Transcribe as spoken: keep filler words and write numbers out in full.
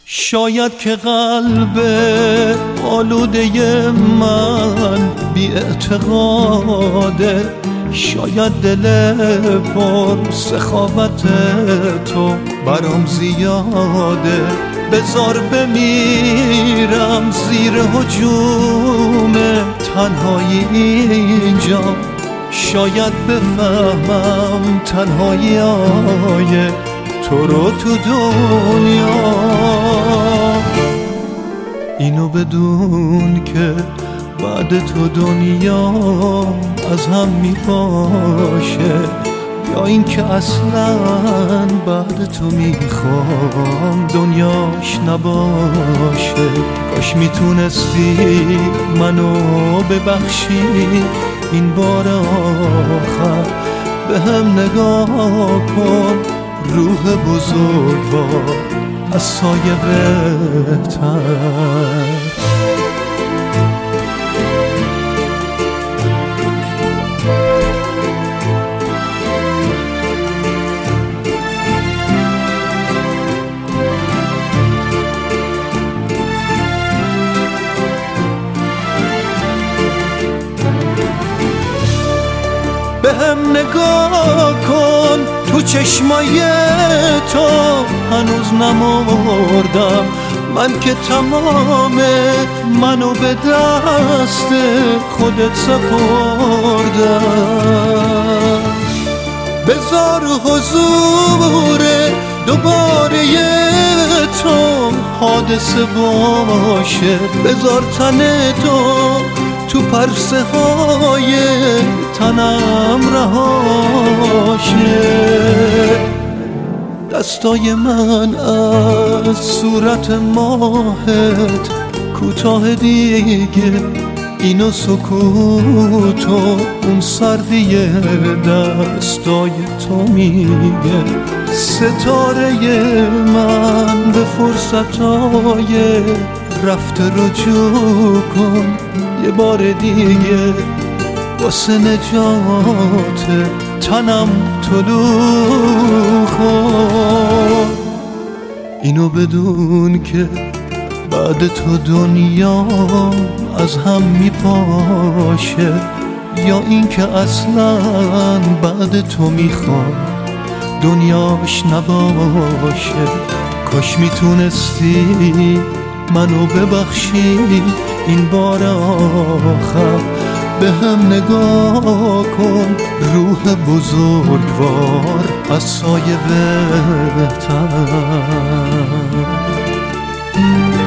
شاید که قلب آلوده من بی اعتقاده، شاید دل پر سخاوت تو برام زیاده. بذار بمیرم زیر هجوم تنهایی اینجا، شاید بفهمم تنهایی آیه تو رو تو دنیا. اینو بدون که بعد تو دنیا از هم می باشه، یا این که اصلا بعد تو میخوام دنیاش نباشه. کاش میتونستی منو ببخشی این بار آخر، به هم نگاه کن روح بزرگوار از سایه بهتر. به هم نگاه کن تو چشمای تو، هنوز نمردم من که تمام منو به دست خودت سپردم. بذار حضور دوباره تو حادثه باشه، بذار تن تو تو پرسه های تنم رهاشه. دستای من از صورت ماهت کوتاه دیگه، اینو سکوت و اون سردی دستای تو میگه. ستاره من به فرصتای رفته رجوع کن یه بار دیگه، واسه نجات تنم طلوع کن. اینو بدون که بعد تو دنیا از هم میپاشه، یا این که اصلا بعد تو میخوام دنیاش نباشه. کاش میتونستی منو ببخشی این بار آخر، به هم نگاه کن روح بزرگوار از سایه بهتر.